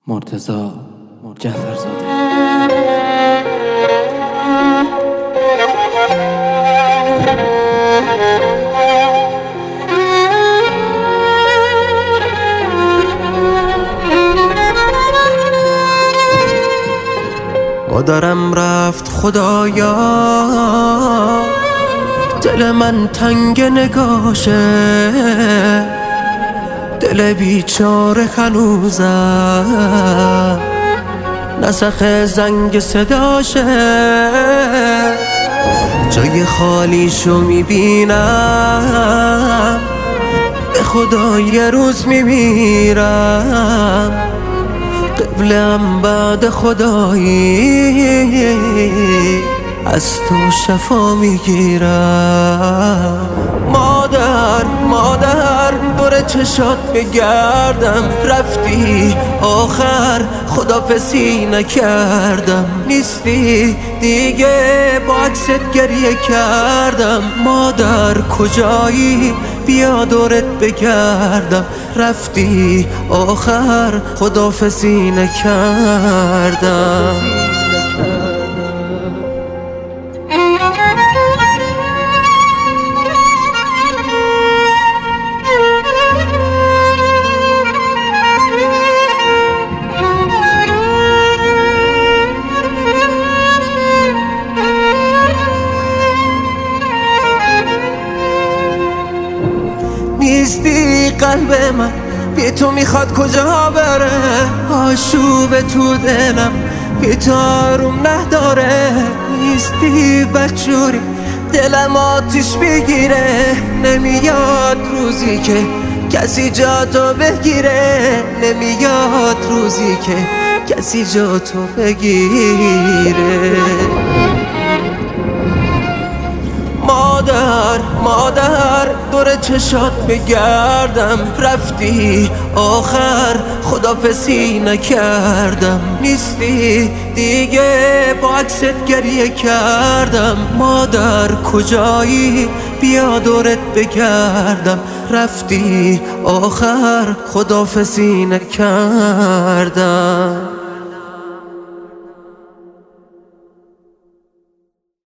مرتضی جعفرزاده. مادرم رفت خدایا، دل من تنگ نگاشه، دل بیچاره هنوزم نسخ زنگ صداشه. جای خالیشو میبینم، به خدا یه روز میمیرم، قبلم بعد خدایی از تو شفا میگیرم. مادر دور چشات بگردم، رفتی آخر خداحافظی نکردم، نیستی دیگه با عکست گریه کردم. مادر کجایی؟ بیا دورت بگردم، رفتی آخر خداحافظی نکردم. نیستی قلب من، بی تو میخواد کجا بره، آشوب تو دلم بی تو آروم نداره. نیستی بدجوری دلم آتیش بگیره، نمیاد روزی که کسی جا تو بگیره، نمیاد روزی که کسی جا تو بگیره. مادر دور چشات بگردم، رفتی آخر خداحافظی نکردم، نیستی دیگه با عکست گریه کردم. مادر کجایی؟ بیا دورت بگردم، رفتی آخر خداحافظی نکردم.